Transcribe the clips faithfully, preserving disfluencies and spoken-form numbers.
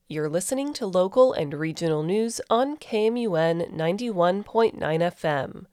You're listening to local and regional news on K M U N ninety-one point nine F M.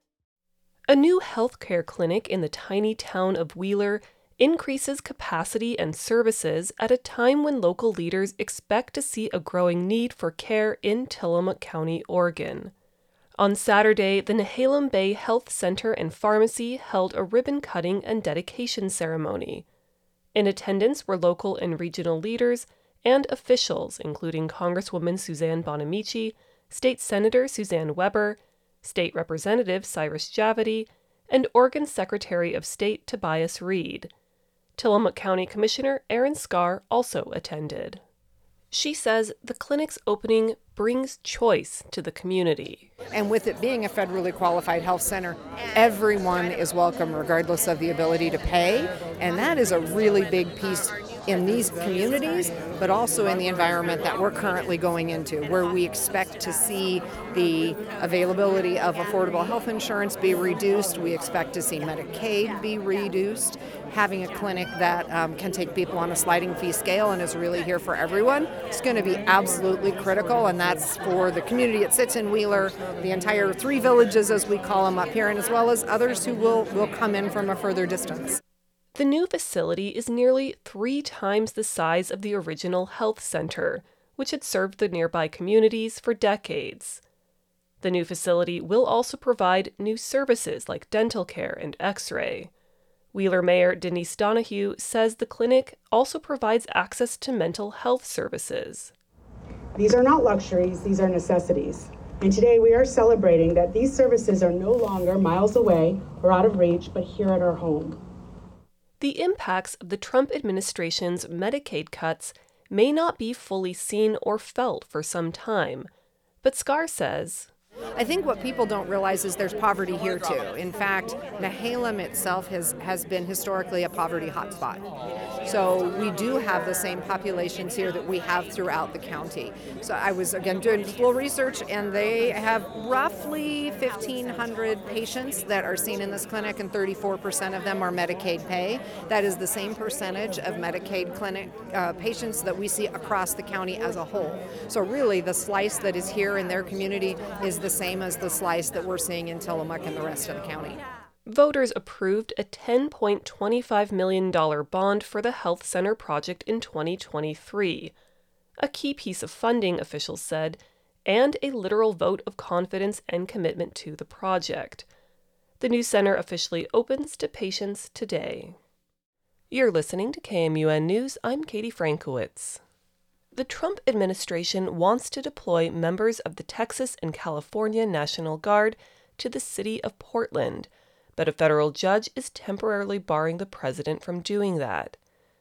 A new healthcare clinic in the tiny town of Wheeler increases capacity and services at a time when local leaders expect to see a growing need for care in Tillamook County, Oregon. On Saturday, the Nehalem Bay Health Center and Pharmacy held a ribbon-cutting and dedication ceremony. In attendance were local and regional leaders and officials, including Congresswoman Suzanne Bonamici, State Senator Suzanne Weber, State Representative Cyrus Javity, and Oregon Secretary of State Tobias Reed. Tillamook County Commissioner Erin Scarr also attended. She says the clinic's opening brings choice to the community. And with it being a federally qualified health center, everyone is welcome regardless of the ability to pay. And that is a really big piece in these communities, but also in the environment that we're currently going into, where we expect to see the availability of affordable health insurance be reduced. We expect to see Medicaid be reduced. Having a clinic that um, can take people on a sliding fee scale and is really here for everyone is going to be absolutely critical, and that's for the community it sits in, Wheeler, the entire three villages as we call them up here, and as well as others who will, will come in from a further distance. The new facility is nearly three times the size of the original health center, which had served the nearby communities for decades. The new facility will also provide new services like dental care and x-ray. Wheeler Mayor Denise Donahue says the clinic also provides access to mental health services. These are not luxuries, these are necessities. And today we are celebrating that these services are no longer miles away or out of reach, but here at our home. The impacts of the Trump administration's Medicaid cuts may not be fully seen or felt for some time, but Scarr says, I think what people don't realize is there's poverty here too. In fact, Nehalem itself has, has been historically a poverty hotspot. So we do have the same populations here that we have throughout the county. So I was, again, doing a little research, and they have roughly fifteen hundred patients that are seen in this clinic, and thirty-four percent of them are Medicaid pay. That is the same percentage of Medicaid clinic uh, patients that we see across the county as a whole. So really, the slice that is here in their community is the same as the slice that we're seeing in Tillamook and the rest of the county. Voters approved a ten point two five million dollars bond for the health center project in twenty twenty-three, a key piece of funding, officials said, and a literal vote of confidence and commitment to the project. The new center officially opens to patients today. You're listening to K M U N News. I'm Katie Frankowitz. The Trump administration wants to deploy members of the Texas and California National Guard to the city of Portland, but a federal judge is temporarily barring the president from doing that.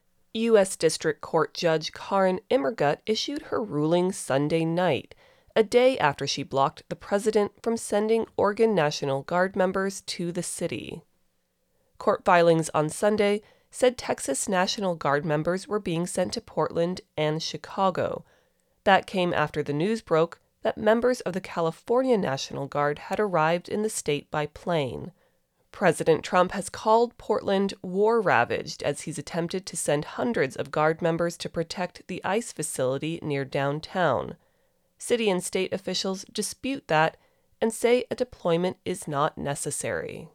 U S District Court Judge Karen Immergut issued her ruling Sunday night, a day after she blocked the president from sending Oregon National Guard members to the city. Court filings on Sunday said Texas National Guard members were being sent to Portland and Chicago. That came after the news broke that members of the California National Guard had arrived in the state by plane. President Trump has called Portland war-ravaged as he's attempted to send hundreds of Guard members to protect the ICE facility near downtown. City and state officials dispute that and say a deployment is not necessary.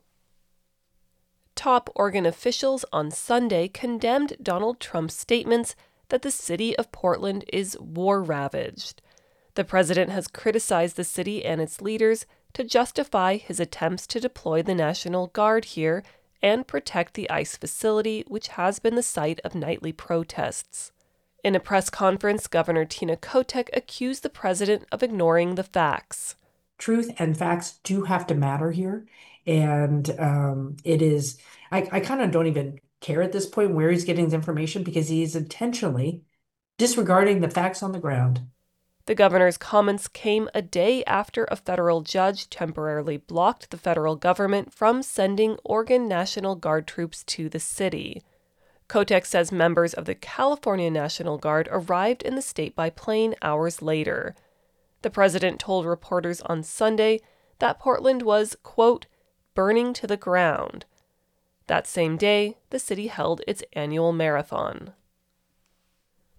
Top Oregon officials on Sunday condemned Donald Trump's statements that the city of Portland is war-ravaged. The president has criticized the city and its leaders to justify his attempts to deploy the National Guard here and protect the ICE facility, which has been the site of nightly protests. In a press conference, Governor Tina Kotek accused the president of ignoring the facts. Truth and facts do have to matter here. And um, it is, I, I kind of don't even care at this point where he's getting his information, because he's intentionally disregarding the facts on the ground. The governor's comments came a day after a federal judge temporarily blocked the federal government from sending Oregon National Guard troops to the city. Kotek says members of the California National Guard arrived in the state by plane hours later. The president told reporters on Sunday that Portland was, quote, burning to the ground. That same day, the city held its annual marathon.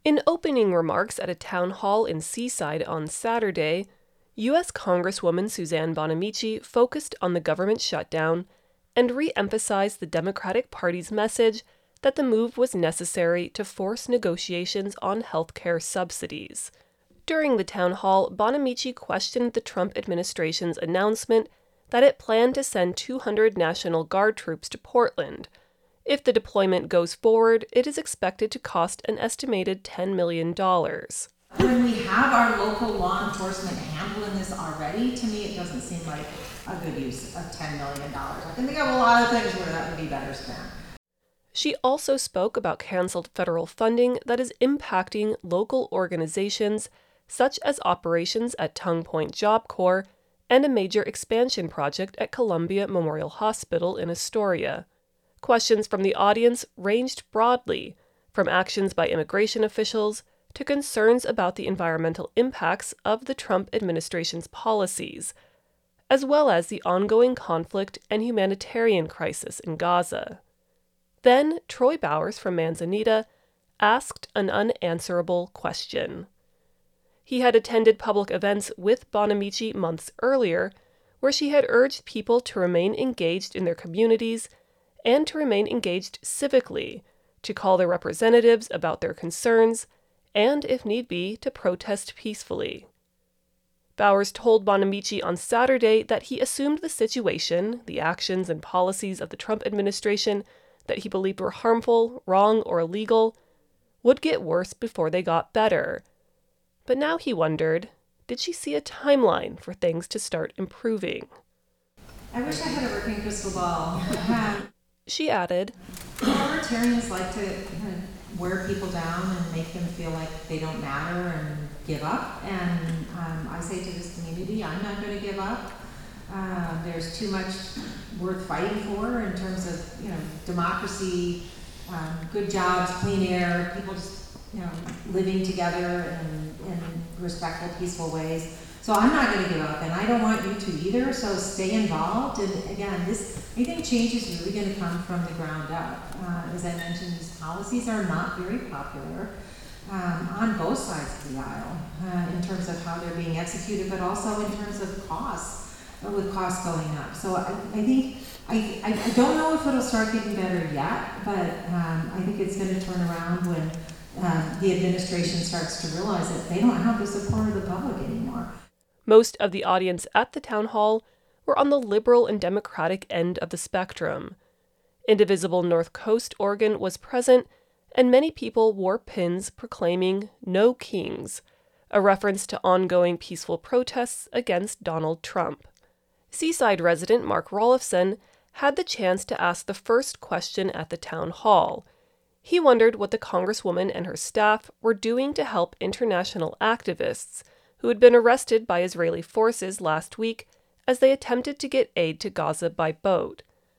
In opening remarks at a town hall in Seaside on Saturday, U S Congresswoman Suzanne Bonamici focused on the government shutdown and re-emphasized the Democratic Party's message that the move was necessary to force negotiations on health care subsidies. During the town hall, Bonamici questioned the Trump administration's announcement that it planned to send two hundred National Guard troops to Portland. If the deployment goes forward, it is expected to cost an estimated ten million dollars. When we have our local law enforcement handling this already, to me it doesn't seem like a good use of ten million dollars. I can think of a lot of things where that would be better spent. She also spoke about canceled federal funding that is impacting local organizations such as operations at Tongue Point Job Corps and a major expansion project at Columbia Memorial Hospital in Astoria. Questions from the audience ranged broadly, from actions by immigration officials to concerns about the environmental impacts of the Trump administration's policies, as well as the ongoing conflict and humanitarian crisis in Gaza. Then Troy Bowers from Manzanita asked an unanswerable question. He had attended public events with Bonamici months earlier, where she had urged people to remain engaged in their communities and to remain engaged civically, to call their representatives about their concerns, and, if need be, to protest peacefully. Bowers told Bonamici on Saturday that he assumed the situation, the actions and policies of the Trump administration that he believed were harmful, wrong, or illegal, would get worse before they got better. But now he wondered, did she see a timeline for things to start improving? I wish I had a working crystal ball. She added, Authoritarians like to kind of wear people down and make them feel like they don't matter and give up. And um, I say to this community, I'm not going to give up. Uh, there's too much worth fighting for in terms of, you know, democracy, um, good jobs, clean air, people just, you know, living together in, in respectful, peaceful ways. So I'm not going to give up, and I don't want you to either, so stay involved. And again, this, I think change is really going to come from the ground up. Uh, as I mentioned, these policies are not very popular um, on both sides of the aisle uh, in terms of how they're being executed, but also in terms of costs, uh, with costs going up. So I, I think, I, I, I don't know if it'll start getting better yet, but um, I think it's going to turn around when uh, the administration starts to realize that they don't have the support of the public anymore. Most of the audience at the town hall were on the liberal and democratic end of the spectrum. Indivisible North Coast Oregon was present, and many people wore pins proclaiming "No Kings," a reference to ongoing peaceful protests against Donald Trump. Seaside resident Mark Rolifson had the chance to ask the first question at the town hall. He wondered what the Congresswoman and her staff were doing to help international activists who had been arrested by Israeli forces last week as they attempted to get aid to Gaza by boat.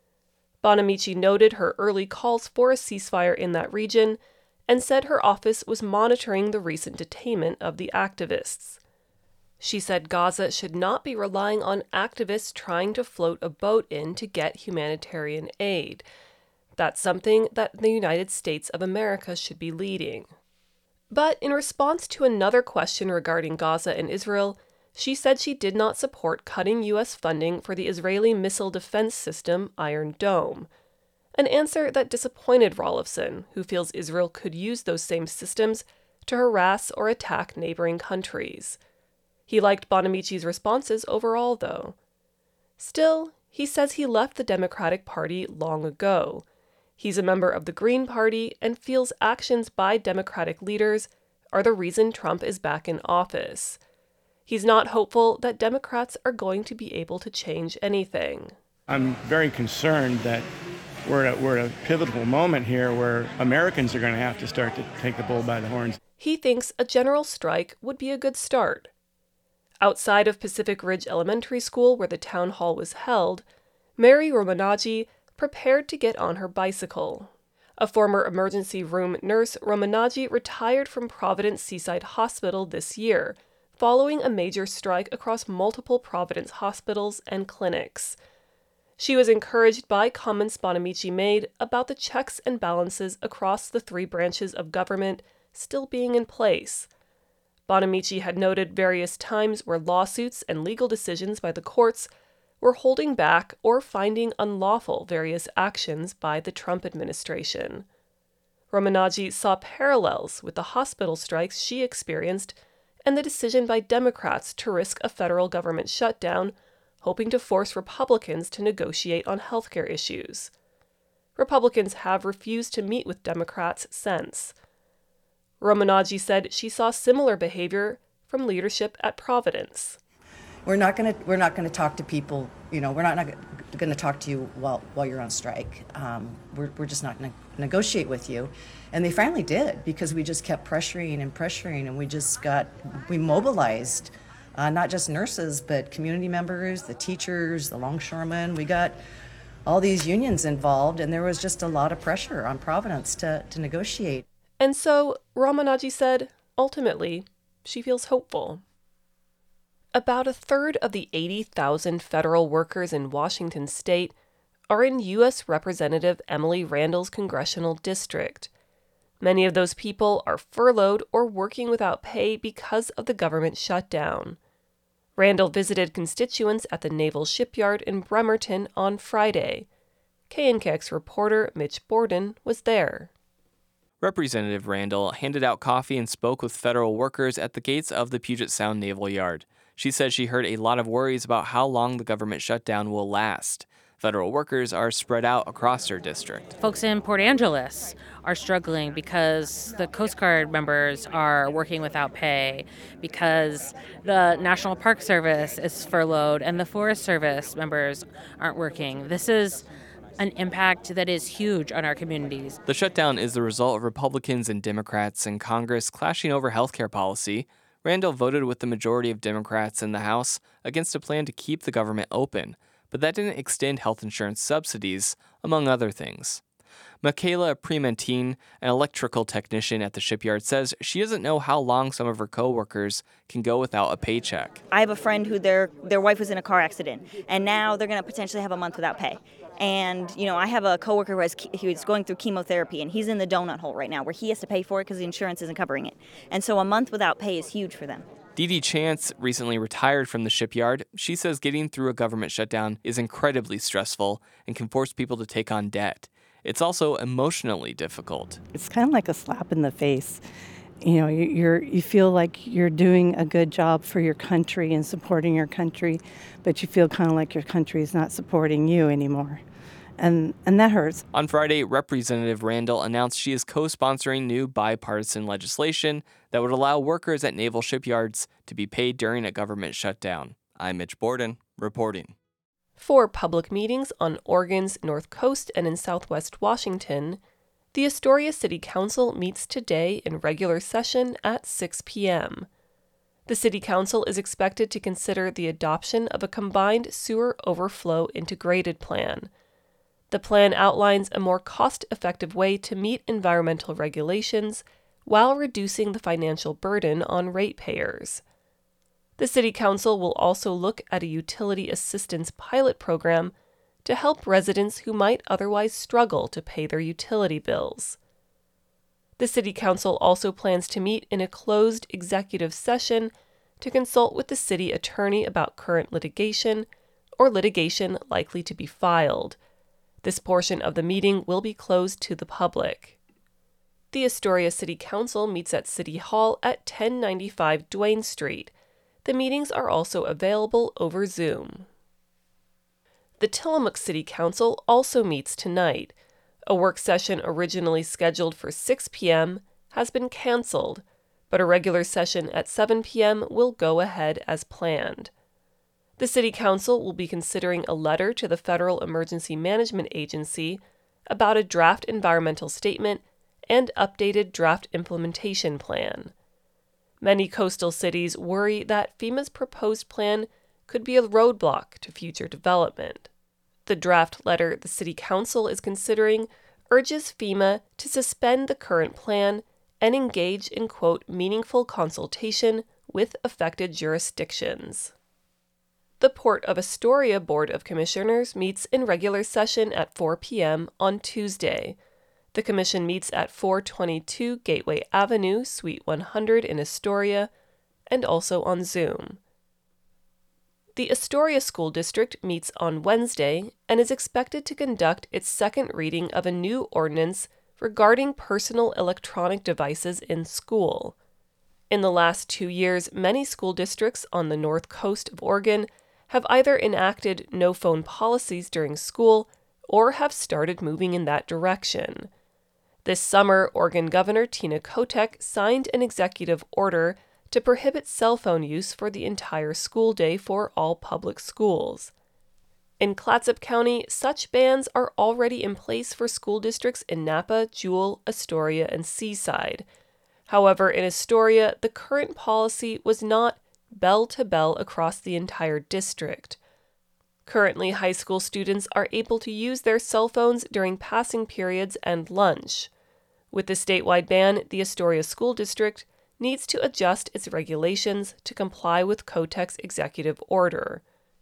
Bonamici noted her early calls for a ceasefire in that region and said her office was monitoring the recent detainment of the activists. She said Gaza should not be relying on activists trying to float a boat in to get humanitarian aid. That's something that the United States of America should be leading. But in response to another question regarding Gaza and Israel, she said she did not support cutting U S funding for the Israeli missile defense system Iron Dome, an answer that disappointed Rolifson, who feels Israel could use those same systems to harass or attack neighboring countries. He liked Bonamici's responses overall, though. Still, he says he left the Democratic Party long ago. He's a member of the Green Party and feels actions by Democratic leaders are the reason Trump is back in office. He's not hopeful that Democrats are going to be able to change anything. I'm very concerned that we're at, we're at a pivotal moment here where Americans are going to have to start to take the bull by the horns. He thinks a general strike would be a good start. Outside of Pacific Ridge Elementary School, where the town hall was held, Mary Romanaggi prepared to get on her bicycle. A former emergency room nurse, Romanaggi retired from Providence Seaside Hospital this year, following a major strike across multiple Providence hospitals and clinics. She was encouraged by comments Bonamici made about the checks and balances across the three branches of government still being in place. Bonamici had noted various times where lawsuits and legal decisions by the courts were holding back or finding unlawful various actions by the Trump administration. Romanaggi saw parallels with the hospital strikes she experienced and the decision by Democrats to risk a federal government shutdown, hoping to force Republicans to negotiate on healthcare issues. Republicans have refused to meet with Democrats since. Romanaggi said she saw similar behavior from leadership at Providence. We're not going to we're not going to talk to people, you know, we're not, not going to talk to you while while you're on strike. Um, we're we're just not going to negotiate with you. And they finally did, because we just kept pressuring and pressuring, and we just got we mobilized uh, not just nurses, but community members, the teachers, the longshoremen. We got all these unions involved, and there was just a lot of pressure on Providence to to negotiate. And so, Romanaggi said, ultimately, she feels hopeful. About a third of the eighty thousand federal workers in Washington state are in U S Representative Emily Randall's congressional district. Many of those people are furloughed or working without pay because of the government shutdown. Randall visited constituents at the Naval Shipyard in Bremerton on Friday. K N K X reporter Mitch Borden was there. Representative Randall handed out coffee and spoke with federal workers at the gates of the Puget Sound Naval Yard. She said she heard a lot of worries about how long the government shutdown will last. Federal workers are spread out across her district. Folks in Port Angeles are struggling because the Coast Guard members are working without pay, because the National Park Service is furloughed and the Forest Service members aren't working. This is an impact that is huge on our communities. The shutdown is the result of Republicans and Democrats in Congress clashing over health care policy. Randall voted with the majority of Democrats in the House against a plan to keep the government open, but that didn't extend health insurance subsidies, among other things. Michaela Primentine, an electrical technician at the shipyard, says she doesn't know how long some of her coworkers can go without a paycheck. I have a friend who their their wife was in a car accident, and now they're going to potentially have a month without pay. And, you know, I have a coworker who has, he was going through chemotherapy, and he's in the donut hole right now where he has to pay for it because the insurance isn't covering it. And so a month without pay is huge for them. Dee Dee Chance recently retired from the shipyard. She says getting through a government shutdown is incredibly stressful and can force people to take on debt. It's also emotionally difficult. It's kind of like a slap in the face. You know, you're you feel like you're doing a good job for your country and supporting your country, but you feel kind of like your country is not supporting you anymore. And and that hurts. On Friday, Representative Randall announced she is co-sponsoring new bipartisan legislation that would allow workers at naval shipyards to be paid during a government shutdown. I'm Mitch Borden, reporting. For public meetings on Oregon's North Coast and in Southwest Washington, the Astoria City Council meets today in regular session at six p.m. The City Council is expected to consider the adoption of a combined sewer overflow integrated plan. The plan outlines a more cost-effective way to meet environmental regulations while reducing the financial burden on ratepayers. The City Council will also look at a utility assistance pilot program to help residents who might otherwise struggle to pay their utility bills. The City Council also plans to meet in a closed executive session to consult with the city attorney about current litigation or litigation likely to be filed. This portion of the meeting will be closed to the public. The Astoria City Council meets at City Hall at ten ninety-five Duane Street. The meetings are also available over Zoom. The Tillamook City Council also meets tonight. A work session originally scheduled for six p.m. has been canceled, but a regular session at seven p.m. will go ahead as planned. The City Council will be considering a letter to the Federal Emergency Management Agency about a draft environmental statement and updated draft implementation plan. Many coastal cities worry that FEMA's proposed plan could be a roadblock to future development. The draft letter the City Council is considering urges FEMA to suspend the current plan and engage in, quote, meaningful consultation with affected jurisdictions. The Port of Astoria Board of Commissioners meets in regular session at four p.m. on Tuesday. The commission meets at four twenty-two Gateway Avenue, Suite one hundred in Astoria, and also on Zoom. The Astoria School District meets on Wednesday and is expected to conduct its second reading of a new ordinance regarding personal electronic devices in school. In the last two years, many school districts on the north coast of Oregon have either enacted no-phone policies during school or have started moving in that direction. This summer, Oregon Governor Tina Kotek signed an executive order to prohibit cell phone use for the entire school day for all public schools. In Clatsop County, such bans are already in place for school districts in Napa, Jewell, Astoria, and Seaside. However, in Astoria, the current policy was not bell-to-bell across the entire district. Currently, high school students are able to use their cell phones during passing periods and lunch. With the statewide ban, the Astoria School District needs to adjust its regulations to comply with Kotek's executive order.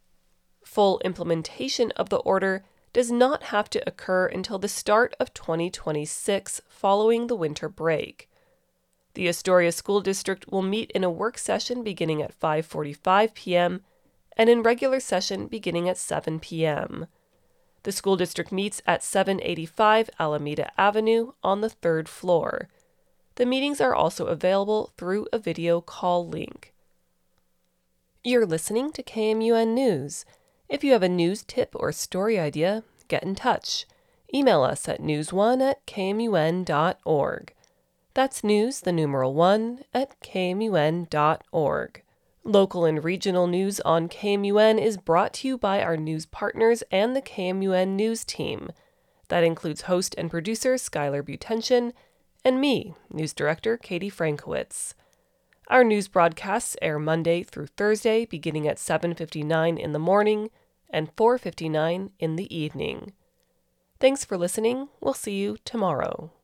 Full implementation of the order does not have to occur until the start of twenty twenty-six, following the winter break. The Astoria School District will meet in a work session beginning at five forty-five p.m. and in regular session beginning at seven p.m. The school district meets at seven eighty-five Alameda Avenue on the third floor. The meetings are also available through a video call link. You're listening to K M U N News. If you have a news tip or story idea, get in touch. Email us at news one at k m u n dot org. That's news, the numeral one, at k m u n dot org. Local and regional news on K M U N is brought to you by our news partners and the K M U N News team. That includes host and producer Skylar Butension and me, news director Katie Frankowitz. Our news broadcasts air Monday through Thursday beginning at seven fifty-nine in the morning and four fifty-nine in the evening. Thanks for listening. We'll see you tomorrow.